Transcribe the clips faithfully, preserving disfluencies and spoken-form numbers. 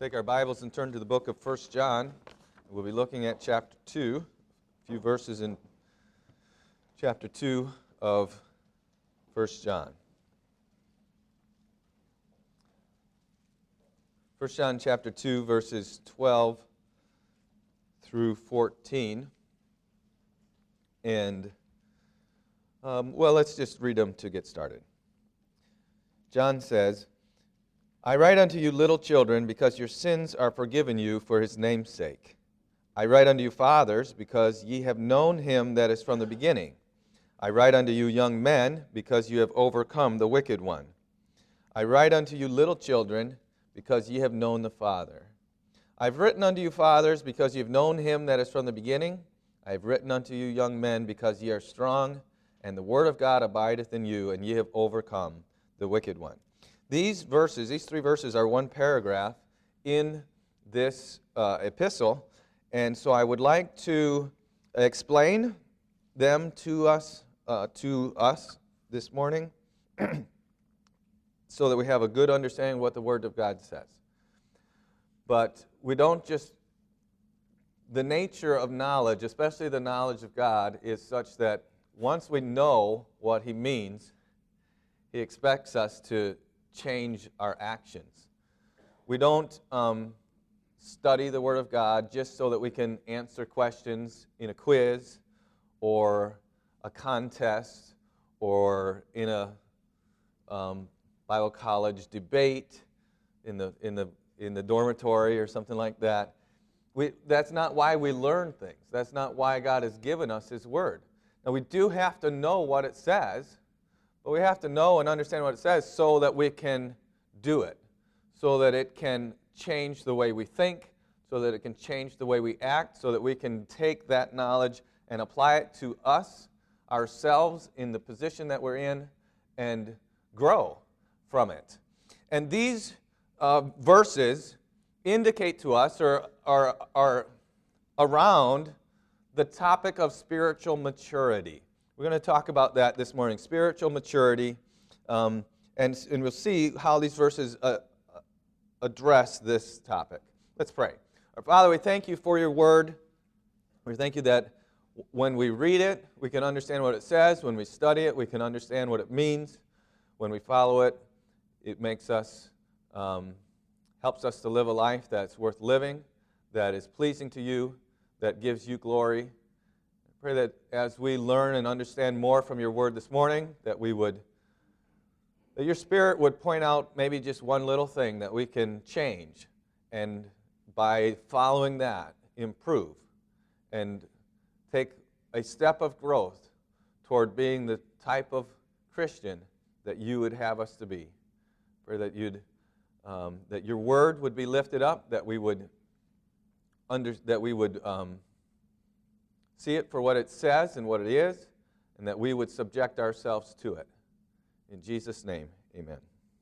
Take our Bibles and turn to the book of First John. We'll be looking at chapter two, a few verses in chapter two of First John. First John chapter two, verses twelve through fourteen. And, um, well, let's just read them to get started. John says, I write unto you, little children, because your sins are forgiven you for his name's sake. I write unto you, fathers, because ye have known him that is from the beginning. I write unto you, young men, because you have overcome the wicked one. I write unto you, little children, because ye have known the Father. I have written unto you, fathers, because ye have known him that is from the beginning. I have written unto you, young men, because ye are strong, and the word of God abideth in you, and ye have overcome the wicked one. These verses, these three verses are one paragraph in this uh, epistle, and so I would like to explain them to us, uh, to us this morning, so that we have a good understanding of what the Word of God says. But we don't just, the nature of knowledge, especially the knowledge of God, is such that once we know what He means, He expects us to change our actions. We don't um, study the Word of God just so that we can answer questions in a quiz or a contest or in a um, Bible college debate in the in the in the dormitory or something like that. We, that's not why we learn things. That's not why God has given us His Word. Now we do have to know what it says. But we have to know and understand what it says so that we can do it, so that it can change the way we think, so that it can change the way we act, so that we can take that knowledge and apply it to us, ourselves, in the position that we're in, and grow from it. And these uh, verses indicate to us or are, are around the topic of spiritual maturity. We're going to talk about that this morning, spiritual maturity, um, and, and we'll see how these verses uh, address this topic. Let's pray. Our Father, we thank you for your word. We thank you that when we read it, we can understand what it says. When we study it, we can understand what it means. When we follow it, it makes us, um, helps us to live a life that's worth living, that is pleasing to you, that gives you glory. Pray that as we learn and understand more from your word this morning, that we would, that your Spirit would point out maybe just one little thing that we can change, and by following that, improve and take a step of growth toward being the type of Christian that you would have us to be. Pray that you'd, um, that your word would be lifted up, that we would, under, that we would. Um, See it for what it says and what it is, and that we would subject ourselves to it. In Jesus' name, amen.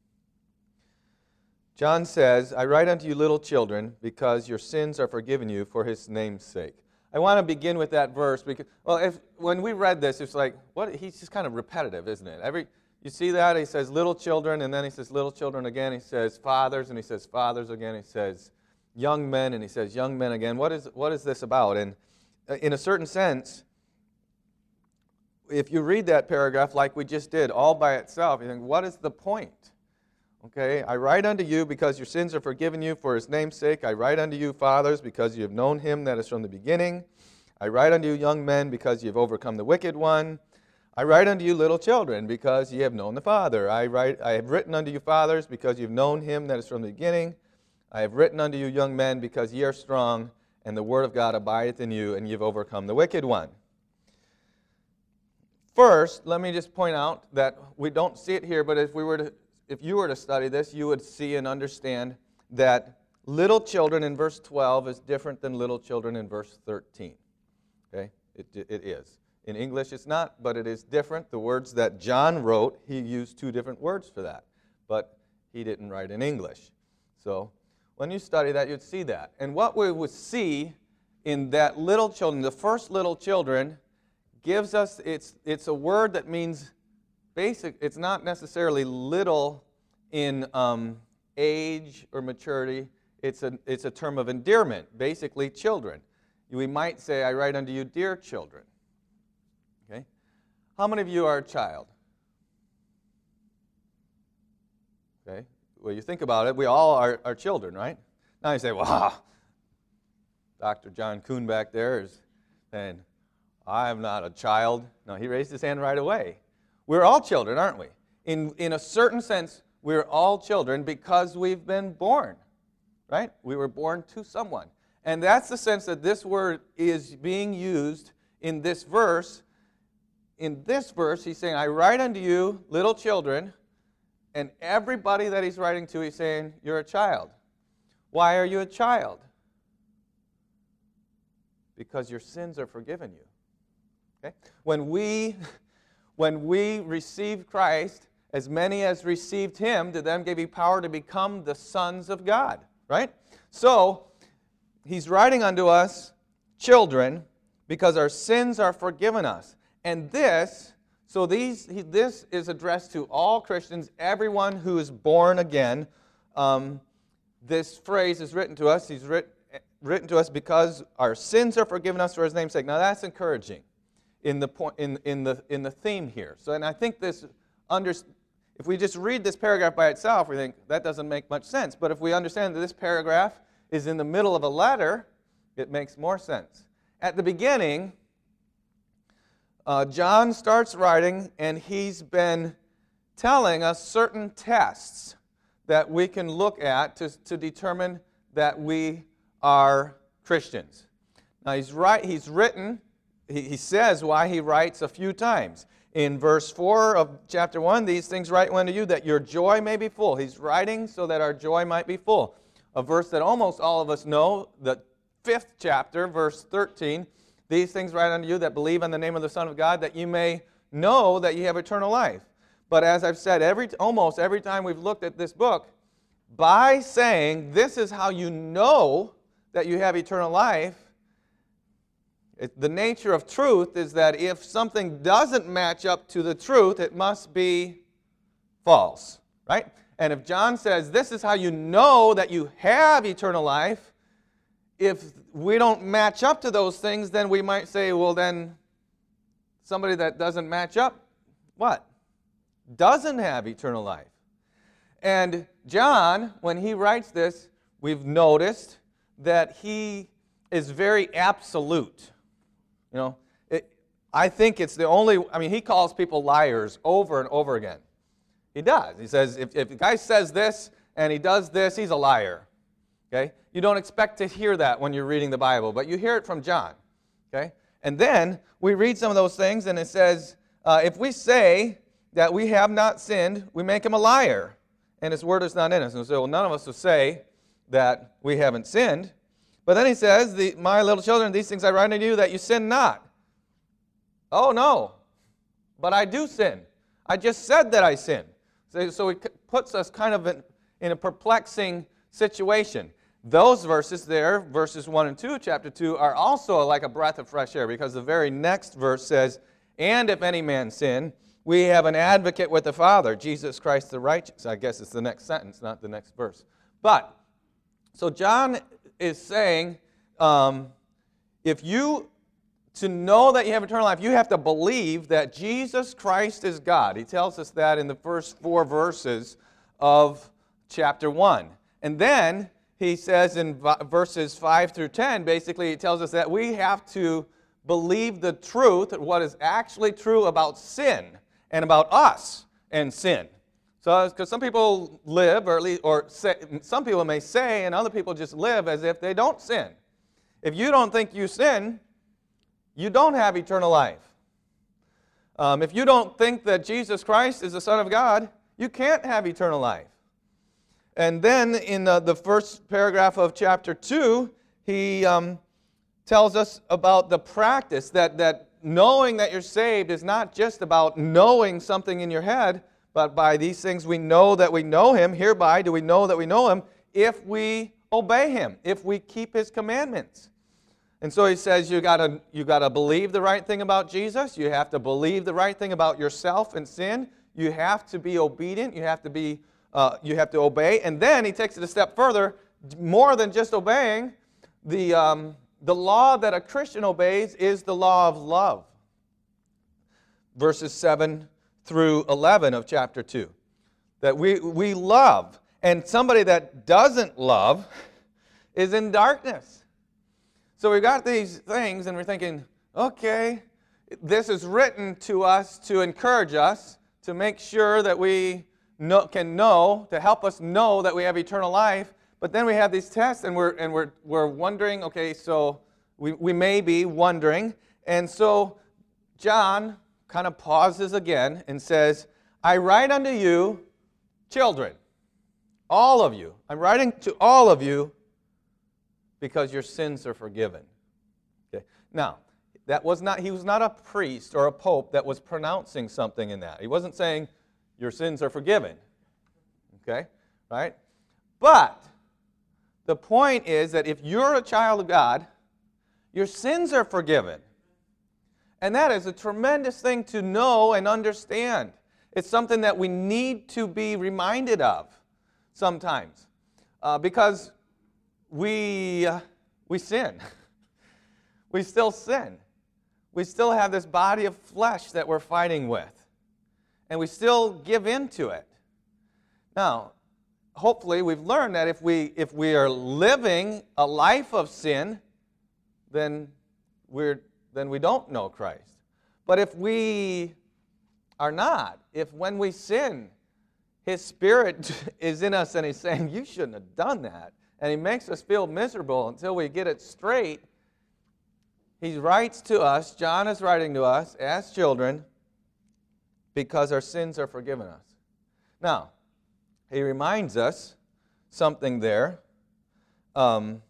John says, I write unto you, little children, because your sins are forgiven you for his name's sake. I want to begin with that verse because, well, if when we read this, it's like, what? He's just kind of repetitive, isn't it? Every you see that he says little children, and then he says little children again. He says fathers, and he says fathers again. He says young men, and he says young men again. What is what is this about? And in a certain sense, if you read that paragraph like we just did, all by itself, you think, what is the point? Okay, I write unto you because your sins are forgiven you for his name's sake. I write unto you, fathers, because you have known him that is from the beginning. I write unto you, young men, because you have overcome the wicked one. I write unto you, little children, because ye have known the Father. I write, I have written unto you, fathers, because you have known him that is from the beginning. I have written unto you, young men, because ye are strong, and the word of God abideth in you, and you've overcome the wicked one. First, let me just point out that we don't see it here, but if we were to, if you were to study this, you would see and understand that little children in verse twelve is different than little children in verse thirteen. Okay, it, it is. In English, it's not, but it is different. The words that John wrote, he used two different words for that, but he didn't write in English. So when you study that, you'd see that. And what we would see in that little children, the first little children, gives us, it's, it's a word that means basic. It's not necessarily little in um, age or maturity. it's a, it's a term of endearment, basically children. We might say, I write unto you, dear children. Okay? How many of you are a child? Okay? Well, you think about it, we all are, are children, right? Now you say, well, Doctor John Kuhn back there is saying, I'm not a child. No, he raised his hand right away. We're all children, aren't we? In, in a certain sense, we're all children because we've been born, right? We were born to someone. And that's the sense that this word is being used in this verse. In this verse, he's saying, I write unto you, little children, and everybody that he's writing to, he's saying, you're a child. Why are you a child? Because your sins are forgiven you. Okay? When we, when we receive Christ, as many as received him, to them gave he power to become the sons of God. Right? So, he's writing unto us, children, because our sins are forgiven us. And this, so these, he, this is addressed to all Christians, everyone who is born again. Um, this phrase is written to us. He's writ, written to us because our sins are forgiven us for his name's sake. Now that's encouraging in the point, in, in the in the theme here. So, and I think this under, if we just read this paragraph by itself, we think that doesn't make much sense. But if we understand that this paragraph is in the middle of a letter, it makes more sense. At the beginning, uh, John starts writing, and he's been telling us certain tests that we can look at to, to determine that we are Christians. Now, he's, right, he's written, he, he says why he writes a few times. In verse four of chapter one, these things write unto you, that your joy may be full. He's writing so that our joy might be full. A verse that almost all of us know, the fifth chapter, verse thirteen, these things write unto you that believe in the name of the Son of God, that you may know that you have eternal life. But as I've said, every almost every time we've looked at this book, by saying this is how you know that you have eternal life, it, the nature of truth is that if something doesn't match up to the truth, it must be false, right? And if John says, this is how you know that you have eternal life, if we don't match up to those things, then we might say, well, then somebody that doesn't match up, what? Doesn't have eternal life. And John, when he writes this, we've noticed that he is very absolute. You know, it, I think it's the only, I mean, he calls people liars over and over again. He does. He says, if, if the guy says this and he does this, he's a liar. Okay? You don't expect to hear that when you're reading the Bible, but you hear it from John. Okay? And then we read some of those things, and it says, uh, if we say that we have not sinned, we make him a liar, and his word is not in us. And so none of us will say that we haven't sinned. But then he says, the, my little children, these things I write unto you, that you sin not. Oh, no. But I do sin. I just said that I sin. So, so it puts us kind of in, in a perplexing situation. Those verses there, verses one and two, chapter two, are also like a breath of fresh air, because the very next verse says, and if any man sin, we have an advocate with the Father, Jesus Christ the righteous. I guess it's the next sentence, not the next verse. But, so John is saying, um, if you, to know that you have eternal life, you have to believe that Jesus Christ is God. He tells us that in the first four verses of chapter one. And then he says in verses five through ten, basically he tells us that we have to believe the truth, what is actually true about sin and about us and sin. So, because some people live, or at least, or say, some people may say, and other people just live as if they don't sin. If you don't think you sin, you don't have eternal life. Um, if you don't think that Jesus Christ is the Son of God, you can't have eternal life. And then in the, the first paragraph of chapter two, he um, tells us about the practice, that, that knowing that you're saved is not just about knowing something in your head, but by these things we know that we know him. Hereby do we know that we know him if we obey him, if we keep his commandments. And so he says you gotta, you gotta believe the right thing about Jesus. You have to believe the right thing about yourself and sin. You have to be obedient. You have to be, uh, you have to obey. And then he takes it a step further more than just obeying. The, um, the law that a Christian obeys is the law of love. Verses seven through eleven of chapter two. That we, we love. And somebody that doesn't love is in darkness. So we've got these things and we're thinking, okay, this is written to us to encourage us, to make sure that we know, can know, to help us know that we have eternal life. But then we have these tests and we're, and we're, we're wondering, okay, so we, we may be wondering. And so John kind of pauses again and says, I write unto you, children, all of you. I'm writing to all of you because your sins are forgiven. Okay. Now, that was not, he was not a priest or a pope that was pronouncing something in that. He wasn't saying your sins are forgiven. Okay? Right? But the point is that if you're a child of God, your sins are forgiven. And that is a tremendous thing to know and understand. It's something that we need to be reminded of sometimes. Uh, because we, uh, we sin. We still sin. We still have this body of flesh that we're fighting with. And we still give in to it. Now, hopefully we've learned that if we, if we are living a life of sin, then, we're, then we don't know Christ. But if we are not, if when we sin, His Spirit is in us and He's saying, you shouldn't have done that, and He makes us feel miserable until we get it straight, He writes to us, John is writing to us as children, because our sins are forgiven us. Now, he reminds us something there. Um,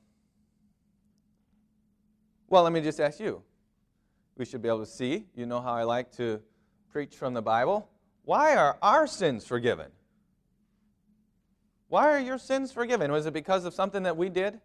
well, let me just ask you. We should be able to see. You know how I like to preach from the Bible. Why are our sins forgiven? Why are your sins forgiven? Was it because of something that we did?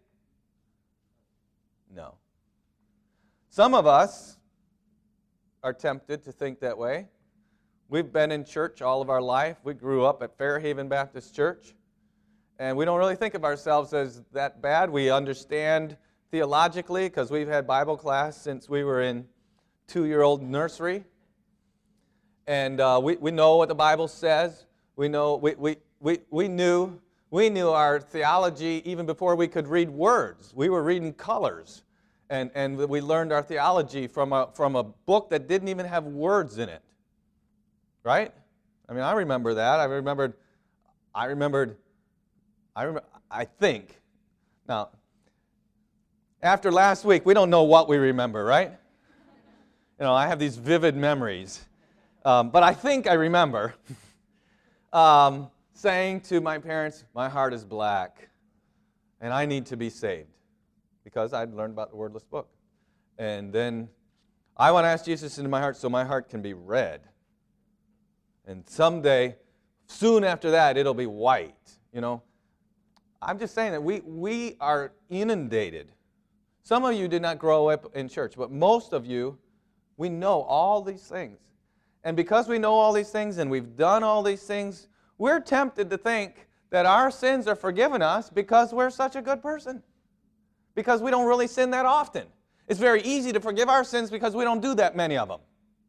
No. Some of us are tempted to think that way. We've been in church all of our life. We grew up at Fairhaven Baptist Church. And we don't really think of ourselves as that bad. We understand theologically because we've had Bible class since we were in two-year-old nursery. And uh, we, we know what the Bible says. We know we, we, we, we knew we knew our theology even before we could read words. We were reading colors. And, and we learned our theology from a, from a book that didn't even have words in it. Right? I mean, I remember that. I remembered, I remembered, I remember, I think. Now, after last week, we don't know what we remember, right? You know, I have these vivid memories. Um, but I think I remember um, saying to my parents, my heart is black, and I need to be saved. Because I'd learned about the wordless book. And then I want to ask Jesus into my heart so my heart can be red. And someday, soon after that, it'll be white. You know, I'm just saying that we, we are inundated. Some of you did not grow up in church, but most of you, we know all these things. And because we know all these things and we've done all these things, we're tempted to think that our sins are forgiven us because we're such a good person. Because we don't really sin that often. It's very easy to forgive our sins because we don't do that many of them.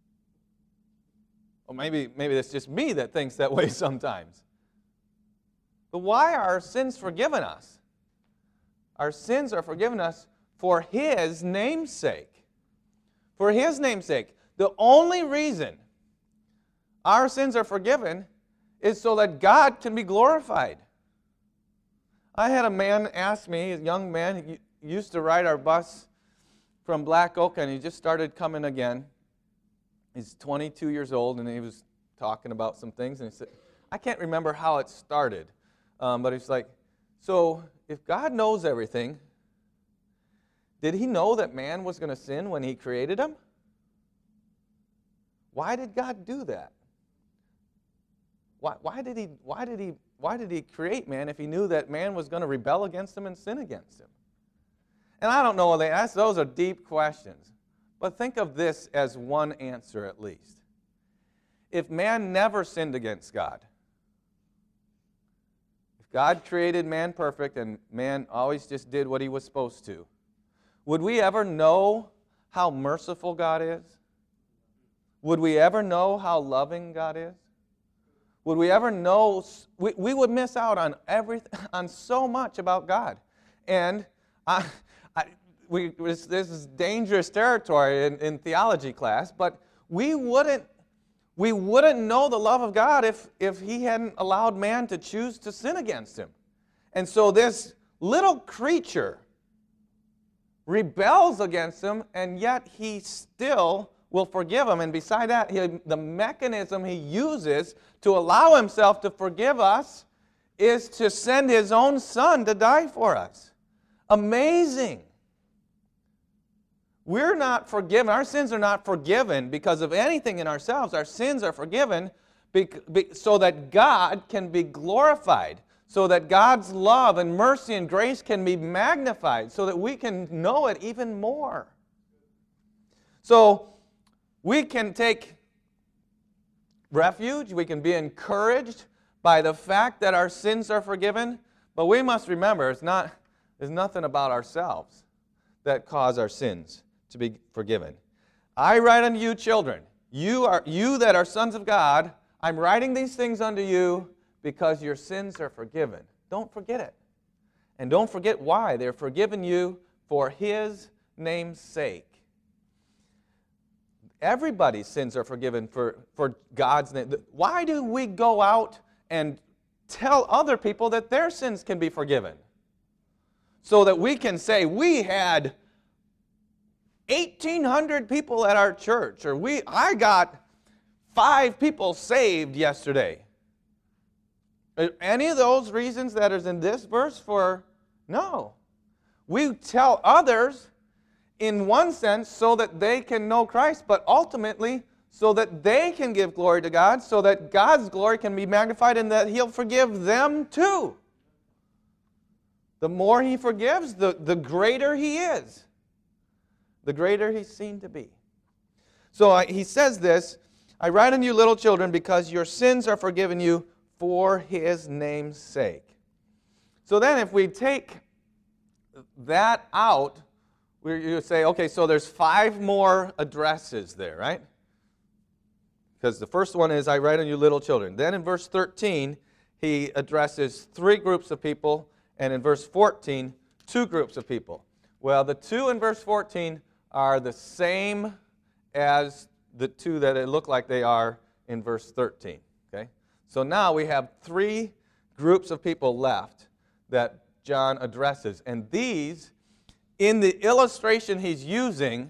Or maybe, maybe it's just me that thinks that way sometimes. But why are our sins forgiven us? Our sins are forgiven us for His name's sake. For His name's sake. The only reason our sins are forgiven is so that God can be glorified. I had a man ask me, a young man, he used to ride our bus from Black Oak, and he just started coming again. He's twenty-two years old, and he was talking about some things, and he said, I can't remember how it started, um, but he's like, so if God knows everything, did He know that man was going to sin when He created him? Why did God do that? Why, why did He, why did He, why did He create man if He knew that man was going to rebel against Him and sin against Him? And I don't know what they ask. Those are deep questions. But think of this as one answer at least. If man never sinned against God, if God created man perfect, and man always just did what he was supposed to, would we ever know how merciful God is? Would we ever know how loving God is? Would we ever know? We, we would miss out on everything, on so much about God. And I, I, we, this, this is dangerous territory in, in theology class, but we wouldn't, we wouldn't know the love of God if, if He hadn't allowed man to choose to sin against Him. And so this little creature rebels against Him, and yet He still will forgive him. And beside that, he, the mechanism He uses to allow Himself to forgive us is to send His own Son to die for us. Amazing. We're not forgiven. Our sins are not forgiven because of anything in ourselves. Our sins are forgiven be, be, so that God can be glorified, so that God's love and mercy and grace can be magnified, so that we can know it even more. So we can take refuge, we can be encouraged by the fact that our sins are forgiven, but we must remember it's not, there's nothing about ourselves that cause our sins to be forgiven. I write unto you, children, you are you that are sons of God, I'm writing these things unto you because your sins are forgiven. Don't forget it. And don't forget why. They're forgiven you for His name's sake. Everybody's sins are forgiven for, for God's name. Why do we go out and tell other people that their sins can be forgiven? So that we can say, we had eighteen hundred people at our church, or we I got five people saved yesterday. Are any of those reasons that is in this verse for? No. We tell others in one sense so that they can know Christ, but ultimately so that they can give glory to God, so that God's glory can be magnified and that He'll forgive them too. The more He forgives, the, the greater He is. The greater He's seen to be. So I, He says this, I write unto you, little children, because your sins are forgiven you for His name's sake. So then if we take that out, you say, okay, so there's five more addresses there, right? Because the first one is, I write unto you, little children. Then in verse thirteen, he addresses three groups of people, and in verse fourteen, two groups of people. Well, the two in verse fourteen are the same as the two that it look like they are in verse thirteen. Okay? So now we have three groups of people left that John addresses, and these, in the illustration he's using,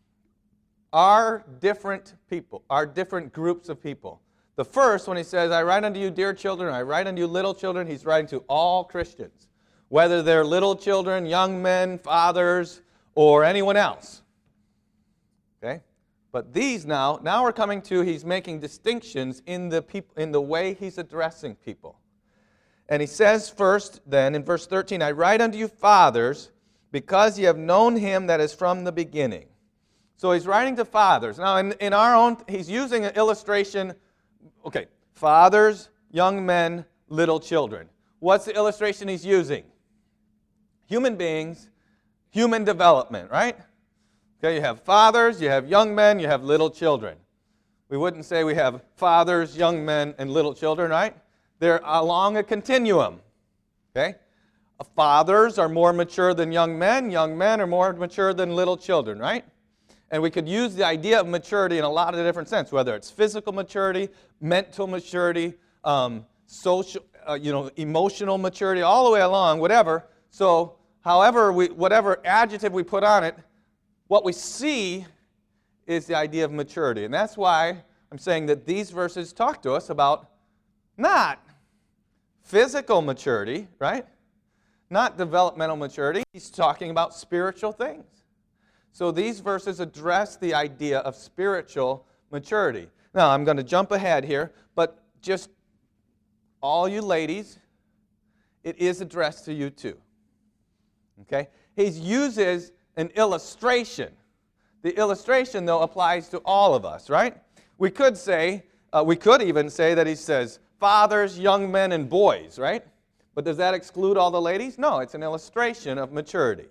are different people, are different groups of people. The first, when he says, I write unto you, dear children, I write unto you, little children, he's writing to all Christians, whether they're little children, young men, fathers, or anyone else. Okay? But these now, now we're coming to, he's making distinctions in the, peop- in the way he's addressing people. And he says first, then, in verse thirteen, I write unto you, fathers, because ye have known Him that is from the beginning. So he's writing to fathers. Now, in, in our own, he's using an illustration. Okay, fathers, young men, little children. What's the illustration he's using? Human beings, human development, right? Okay, you have fathers, you have young men, you have little children. We wouldn't say we have fathers, young men, and little children, right? They're along a continuum, okay? Fathers are more mature than young men. Young men are more mature than little children, right? And we could use the idea of maturity in a lot of different sense, whether it's physical maturity, mental maturity, um, social, uh, you know, emotional maturity, all the way along, whatever. So, however, we, whatever adjective we put on it, what we see is the idea of maturity. And that's why I'm saying that these verses talk to us about not physical maturity, right? Not developmental maturity. He's talking about spiritual things. So these verses address the idea of spiritual maturity. Now, I'm going to jump ahead here, but just all you ladies, it is addressed to you too. Okay? He uses an illustration. The illustration, though, applies to all of us, right? We could say, uh, we could even say that he says, fathers, young men, and boys, right? But does that exclude all the ladies? No, it's an illustration of maturity.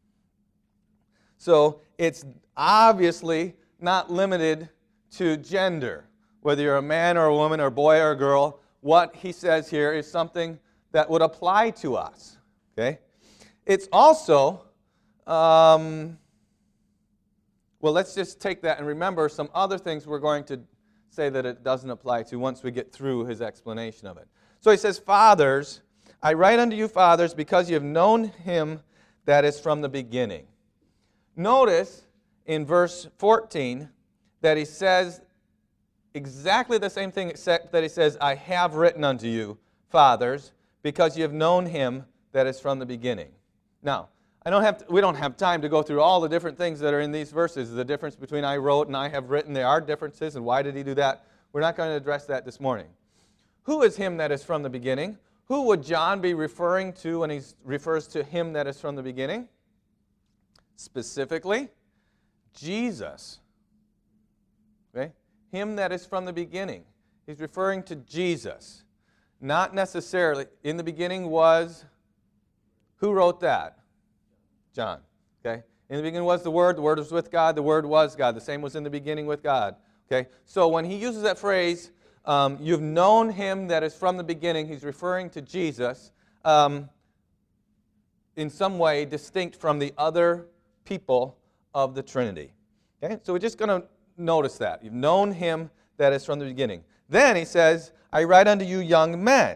So it's obviously not limited to gender. Whether you're a man or a woman or a boy or a girl, what he says here is something that would apply to us. Okay? It's also, um, well, let's just take that and remember some other things we're going to say that it doesn't apply to once we get through his explanation of it. So he says, fathers, I write unto you, fathers, because you have known him that is from the beginning. Notice in verse fourteen that he says exactly the same thing except that he says, I have written unto you, fathers, because you have known him that is from the beginning. Now, I don't have to, we don't have time to go through all the different things that are in these verses. The difference between I wrote and I have written, there are differences, and why did he do that? We're not going to address that this morning. Who is him that is from the beginning? Who would John be referring to when he refers to him that is from the beginning? Specifically, Jesus. Okay? Him that is from the beginning. He's referring to Jesus. Not necessarily. In the beginning was, who wrote that? John. Okay? In the beginning was the Word, the Word was with God, the Word was God. The same was in the beginning with God. Okay? So when he uses that phrase, um, you've known him that is from the beginning, he's referring to Jesus um, in some way distinct from the other people of the Trinity. Okay? So we're just going to notice that. You've known him that is from the beginning. Then he says, I write unto you young men.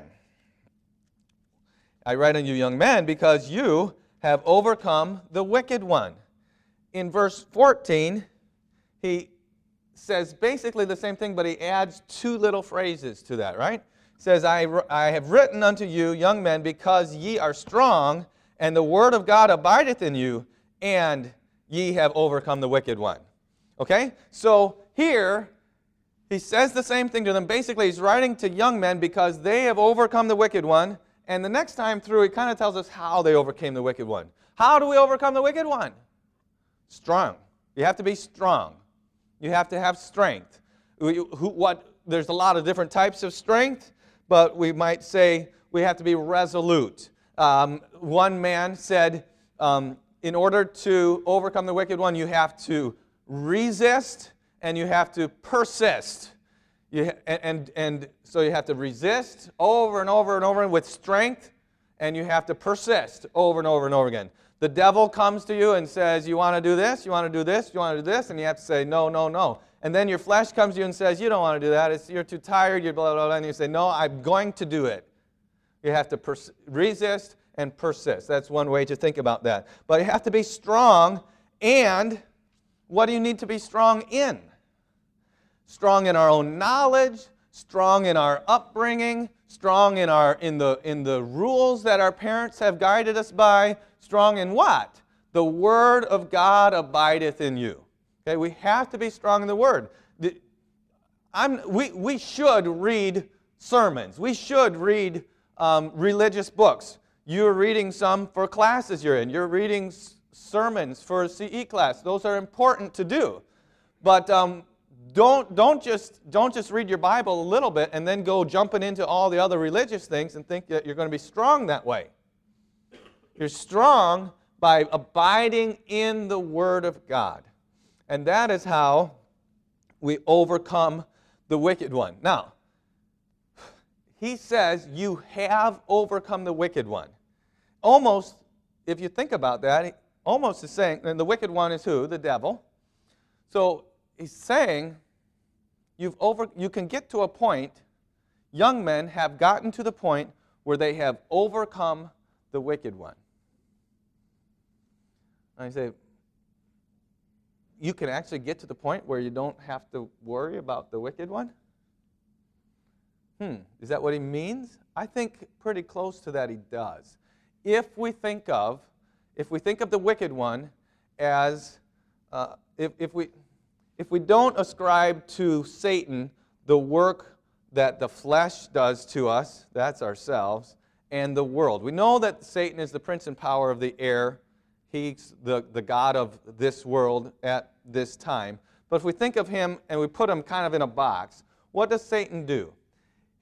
I write unto you young men because you have overcome the wicked one. In verse fourteen, he says basically the same thing, but he adds two little phrases to that, right? He says, I, I have written unto you, young men, because ye are strong, and the word of God abideth in you, and ye have overcome the wicked one. Okay? So here, he says the same thing to them. Basically, he's writing to young men because they have overcome the wicked one. And the next time through, he kind of tells us how they overcame the wicked one. How do we overcome the wicked one? Strong. You have to be strong. You have to have strength. Who, what, there's a lot of different types of strength, but we might say we have to be resolute. Um, one man said, um, in order to overcome the wicked one, you have to resist and you have to persist. You, and, and, and so you have to resist over and over and over with strength, and you have to persist over and over and over again. The devil comes to you and says, you want to do this, you want to do this, you want to do this, and you have to say, no, no, no. And then your flesh comes to you and says, you don't want to do that, it's, you're too tired, you're blah, blah, blah, and you say, no, I'm going to do it. You have to pers- resist and persist. That's one way to think about that. But you have to be strong, and what do you need to be strong in? Strong in our own knowledge, strong in our upbringing, strong in our in the in the rules that our parents have guided us by, strong in what? The Word of God abideth in you. Okay, we have to be strong in the Word. The, I'm, we, we should read sermons. We should read um, religious books. You're reading some for classes you're in. You're reading s- sermons for a C E class. Those are important to do. But um, Don't, don't, just, don't just read your Bible a little bit and then go jumping into all the other religious things and think that you're going to be strong that way. You're strong by abiding in the Word of God. And that is how we overcome the wicked one. Now, he says you have overcome the wicked one. Almost, if you think about that, almost is saying, and the wicked one is who? The devil. So he's saying, You've over, you can get to a point, young men have gotten to the point where they have overcome the wicked one. I say, you can actually get to the point where you don't have to worry about the wicked one? Hmm, is that what he means? I think pretty close to that he does. If we think of, if we think of the wicked one as, uh, if, if we... If we don't ascribe to Satan the work that the flesh does to us, that's ourselves, and the world. We know that Satan is the prince and power of the air. He's the, the god of this world at this time. But if we think of him and we put him kind of in a box, what does Satan do?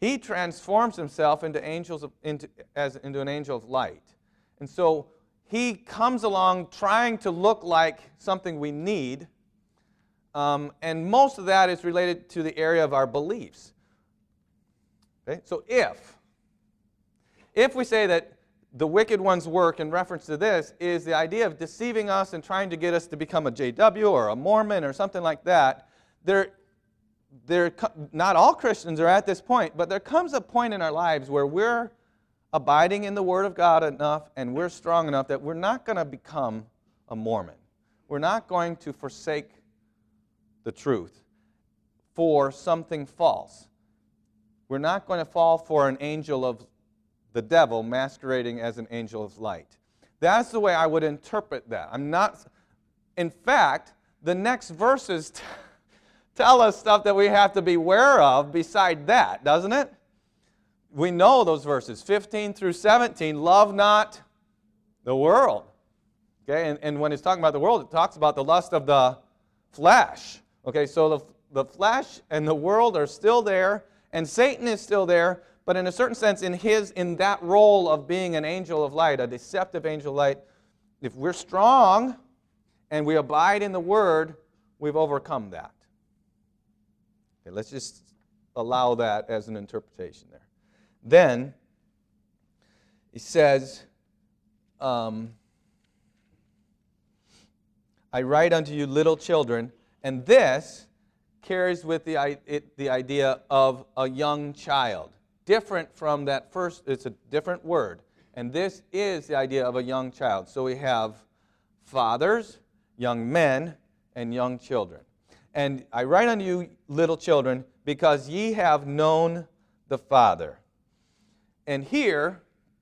He transforms himself into angels of, into, as, into an angel of light. And so he comes along trying to look like something we need, um, and most of that is related to the area of our beliefs. Okay? So if, if we say that the wicked one's work in reference to this is the idea of deceiving us and trying to get us to become a J W or a Mormon or something like that, there, there, not all Christians are at this point, but there comes a point in our lives where we're abiding in the Word of God enough and we're strong enough that we're not going to become a Mormon. We're not going to forsake the truth for something false. We're not going to fall for an angel of the devil masquerading as an angel of light. That's the way I would interpret that. I'm not, in fact, the next verses t- tell us stuff that we have to be aware of beside that, doesn't it? We know those verses, fifteen through seventeen, love not the world. Okay, and, and when it's talking about the world, it talks about the lust of the flesh. Okay, so the, the flesh and the world are still there, and Satan is still there, but in a certain sense, in his, in that role of being an angel of light, a deceptive angel of light, if we're strong and we abide in the Word, we've overcome that. Okay, let's just allow that as an interpretation there. Then, he says, um, I write unto you little children, and this carries with the, it, the idea of a young child. Different from that first, it's a different word. And this is the idea of a young child. So we have fathers, young men, and young children. And I write unto you, little children, because ye have known the Father. And here,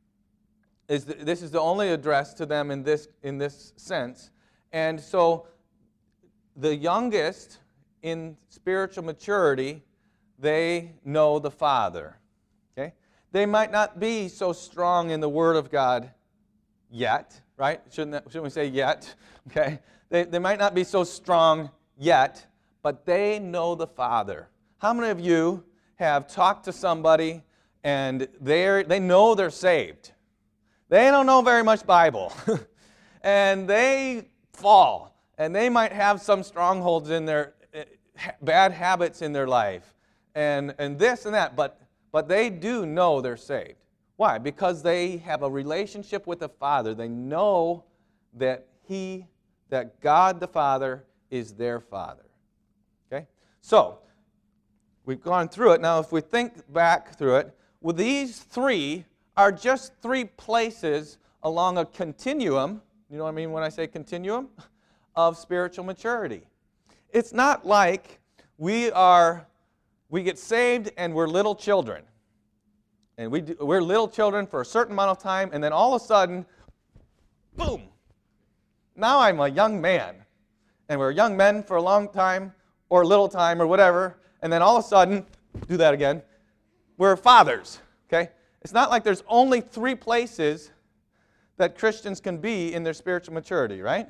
is the, this is the only address to them in this, in this sense. And so the youngest in spiritual maturity, they know the Father. Okay? They might not be so strong in the Word of God yet, right? Shouldn't, that, shouldn't we say yet? Okay? They, they might not be so strong yet, but they know the Father. How many of you have talked to somebody and they they know they're saved? They don't know very much Bible. And they fall. And they might have some strongholds in their, bad habits in their life. And, and this and that, but But they do know they're saved. Why? Because they have a relationship with the Father. They know that He, that God the Father is their Father. Okay? So, we've gone through it. Now, if we think back through it, well, these three are just three places along a continuum, you know what I mean when I say continuum, of spiritual maturity. It's not like we are... We get saved and we're little children. And we do, we're little children for a certain amount of time, and then all of a sudden, boom, now I'm a young man. And we're young men for a long time, or a little time, or whatever, and then all of a sudden, do that again, we're fathers, okay? It's not like there's only three places that Christians can be in their spiritual maturity, right?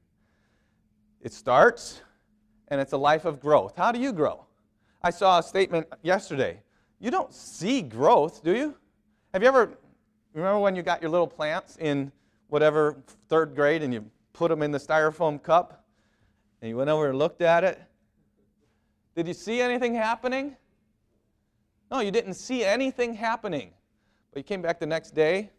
It starts, and it's a life of growth. How do you grow? I saw a statement yesterday. You don't see growth, do you? Have you ever, remember when you got your little plants in whatever third grade and you put them in the styrofoam cup and you went over and looked at it? Did you see anything happening? No, you didn't see anything happening. But you came back the next day,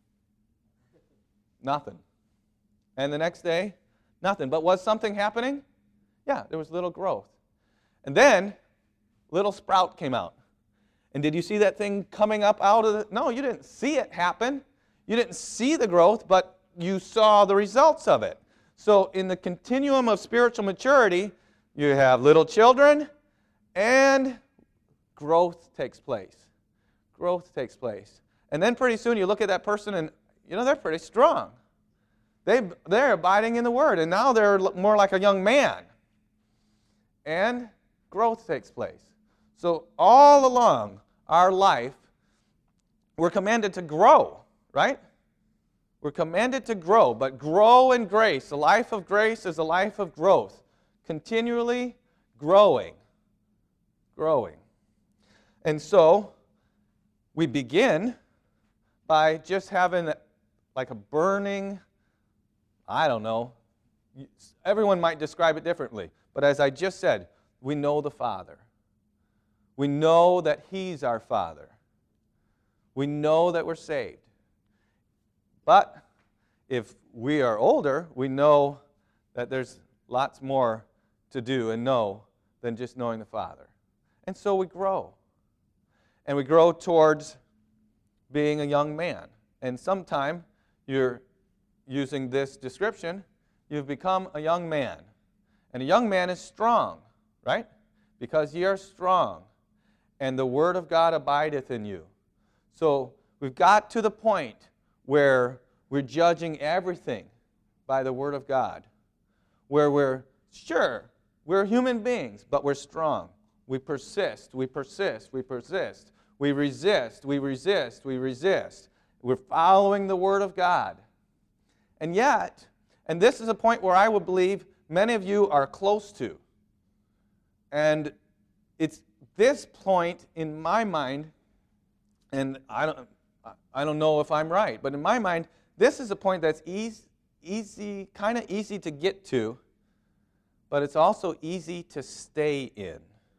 nothing. And the next day, nothing. But was something happening? Yeah, there was little growth. And then little sprout came out. And did you see that thing coming up out of the... No, you didn't see it happen. You didn't see the growth, but you saw the results of it. So in the continuum of spiritual maturity, you have little children and growth takes place. Growth takes place. And then pretty soon you look at that person and, you know, they're pretty strong. They, they're abiding in the Word, and now they're more like a young man. And growth takes place. So all along our life, we're commanded to grow, right? We're commanded to grow, but grow in grace. The life of grace is a life of growth. Continually growing. Growing. And so, we begin by just having like a burning, I don't know, everyone might describe it differently, but as I just said, we know the Father. We know that He's our Father. We know that we're saved. But if we are older, we know that there's lots more to do and know than just knowing the Father. And so we grow. And we grow towards being a young man. And sometime you're using this description, you've become a young man. And a young man is strong, right? Because ye are strong, and the word of God abideth in you. So we've got to the point where we're judging everything by the word of God, where we're, sure, we're human beings, but we're strong. We persist, we persist, we persist. We resist, we resist, we resist. We're following the word of God. And yet, and this is a point where I would believe many of you are close to. And it's this point in my mind, and I don't, I don't know if I'm right, but in my mind, this is a point that's easy, easy kind of easy to get to, but it's also easy to stay in.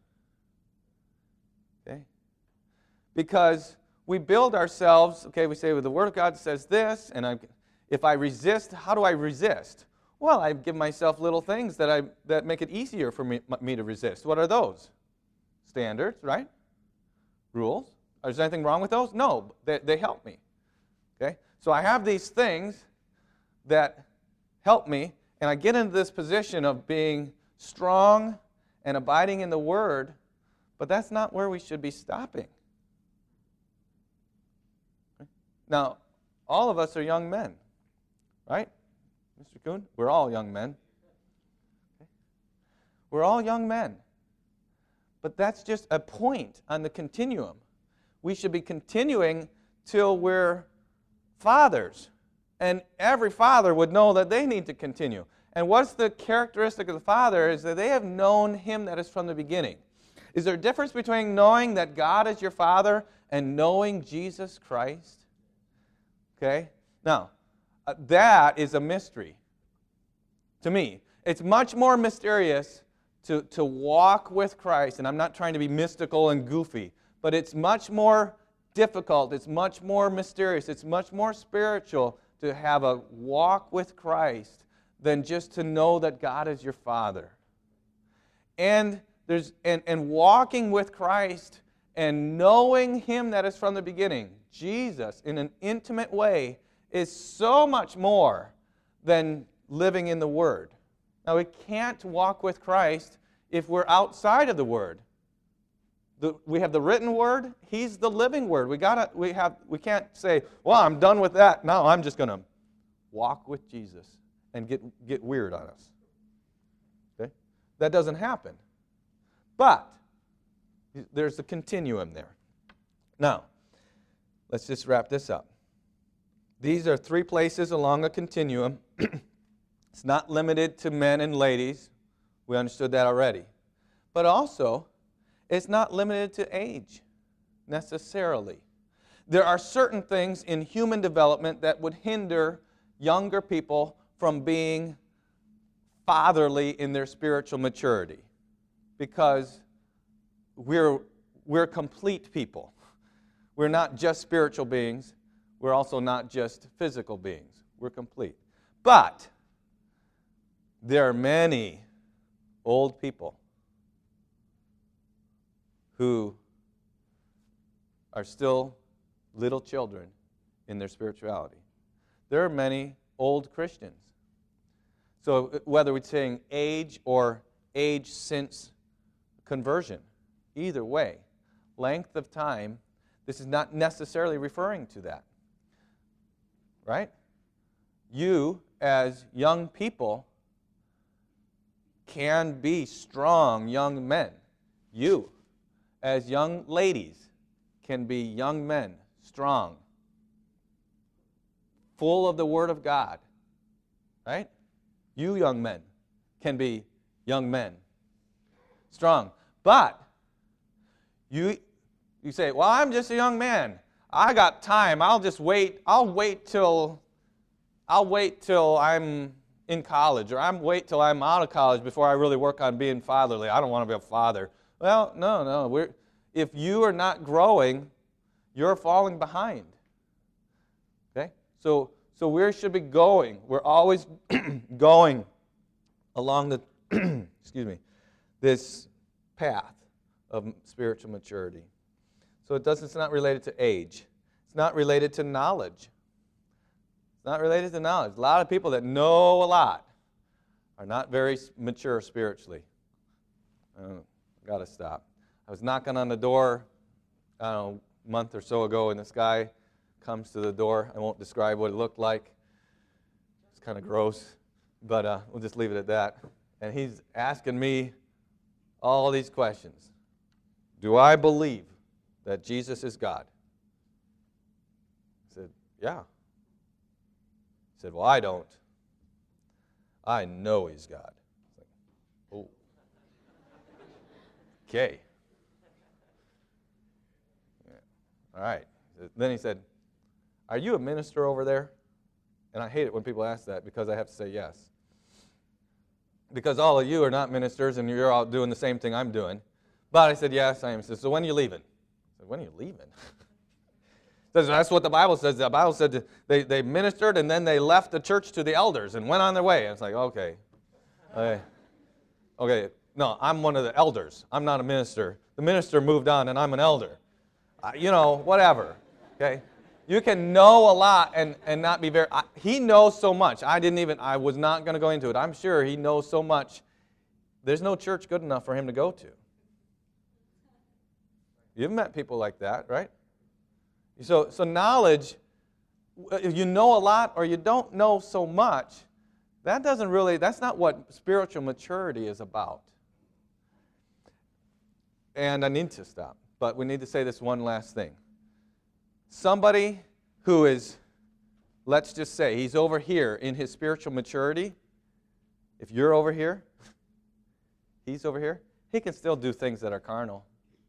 Okay? Because we build ourselves, okay, we say, well, the Word of God says this, and I, if I resist, how do I resist? Well, I give myself little things that, I, that make it easier for me, me to resist. What are those? Standards, right? Rules. Is there anything wrong with those? No, they, they help me. Okay? So I have these things that help me, and I get into this position of being strong and abiding in the Word, but that's not where we should be stopping. Now, all of us are young men, right? Mister Kuhn? We're all young men. Okay. We're all young men. But that's just a point on the continuum. We should be continuing till we're fathers. And every father would know that they need to continue. And what's the characteristic of the father is that they have known Him that is from the beginning. Is there a difference between knowing that God is your Father and knowing Jesus Christ? Okay? Now, uh, that is a mystery to me. It's much more mysterious to, to walk with Christ, and I'm not trying to be mystical and goofy, but it's much more difficult, it's much more mysterious, it's much more spiritual to have a walk with Christ than just to know that God is your Father. And there's and, and walking with Christ and knowing Him that is from the beginning, Jesus, in an intimate way, is so much more than living in the Word. Now, we can't walk with Christ if we're outside of the Word. The, we have the written Word. He's the living Word. We gotta. We have. We can't say, "Well, I'm done with that. Now I'm just going to walk with Jesus and get get weird on us." Okay, that doesn't happen. But there's a continuum there. Now, let's just wrap this up. These are three places along a continuum. It's not limited to men and ladies. We understood that already. But also, it's not limited to age, necessarily. There are certain things in human development that would hinder younger people from being fatherly in their spiritual maturity, because we're, we're complete people. We're not just spiritual beings. We're also not just physical beings. We're complete. But there are many old people who are still little children in their spirituality. There are many old Christians. So whether we're saying age or age since conversion, either way, length of time, this is not necessarily referring to that. Right? You, as young people, can be strong young men. You, as young ladies, can be young men, strong, full of the Word of God. Right? You young men can be young men, strong. But you, you say, well, I'm just a young man. I got time. I'll just wait. I'll wait till I'll wait till I'm in college, or I'm wait till I'm out of college before I really work on being fatherly. I don't want to be a father. Well, no, no. We're, if you are not growing, you're falling behind. Okay? So, so we should be going. We're always going along the, excuse me, this path of spiritual maturity. So it doesn't, it's not related to age. It's not related to knowledge. It's not related to knowledge. A lot of people that know a lot are not very mature spiritually. I got to stop. I was knocking on the door, I don't know, a month or so ago, and this guy comes to the door. I won't describe what it looked like. It's kind of gross, but uh, we'll just leave it at that. And he's asking me all these questions. Do I believe that Jesus is God? I said, yeah. He said, well, I don't. I know he's God. I was like, oh. Okay. Yeah. All right. Then he said, are you a minister over there? And I hate it when people ask that because I have to say yes. Because all of you are not ministers and you're all doing the same thing I'm doing. But I said, yes, I am. He said, so when are you leaving? I said, when are you leaving? Says, that's what the Bible says. The Bible said that they, they ministered and then they left the church to the elders and went on their way. And it's like, okay. Okay. Okay. No, I'm one of the elders. I'm not a minister. The minister moved on and I'm an elder. Uh, you know, whatever. Okay. You can know a lot and, and not be very... I, he knows so much. I didn't even... I was not going to go into it. I'm sure he knows so much. There's no church good enough for him to go to. You've met people like that, right? So, so knowledge, if you know a lot or you don't know so much, that doesn't really... That's not what spiritual maturity is about. And I need to stop. But we need to say this one last thing. Somebody who is, let's just say, he's over here in his spiritual maturity. If you're over here, he's over here, he can still do things that are carnal.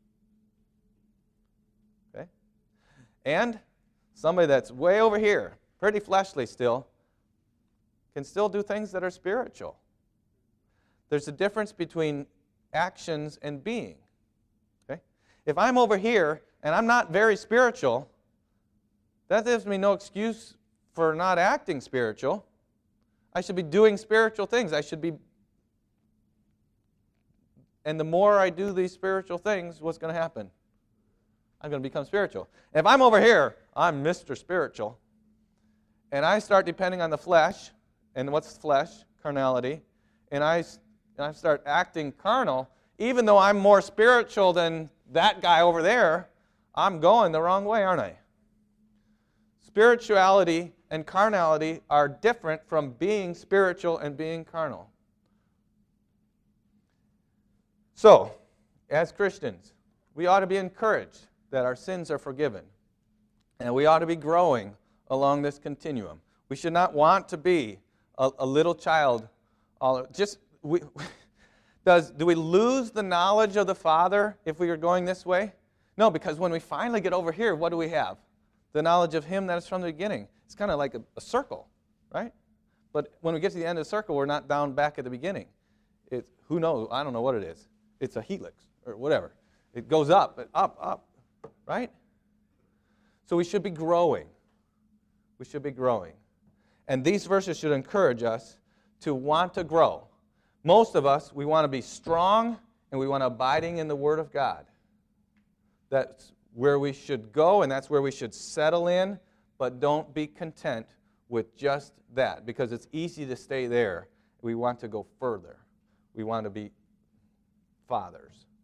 Okay? And somebody that's way over here, pretty fleshly still, can still do things that are spiritual. There's a difference between actions and being. Okay? If I'm over here and I'm not very spiritual, that gives me no excuse for not acting spiritual. I should be doing spiritual things. I should be... And the more I do these spiritual things, what's going to happen? I'm going to become spiritual. If I'm over here, I'm Mister Spiritual, and I start depending on the flesh, and what's flesh? Carnality, and I, and I start acting carnal, even though I'm more spiritual than that guy over there, I'm going the wrong way, aren't I? Spirituality and carnality are different from being spiritual and being carnal. So, as Christians, we ought to be encouraged that our sins are forgiven. And we ought to be growing along this continuum. We should not want to be a, a little child. All, just we, does do we lose the knowledge of the Father if we are going this way? No, because when we finally get over here, what do we have? The knowledge of Him that is from the beginning. It's kind of like a, a circle, right? But when we get to the end of the circle, we're not down back at the beginning. It's, who knows? I don't know what it is. It's a helix or whatever. It goes up, up, up, right? So we should be growing. We should be growing. And these verses should encourage us to want to grow. Most of us, we want to be strong and we want to abiding in the Word of God. That's where we should go, and that's where we should settle in, but don't be content with just that, because it's easy to stay there. We want to go further. We want to be fathers.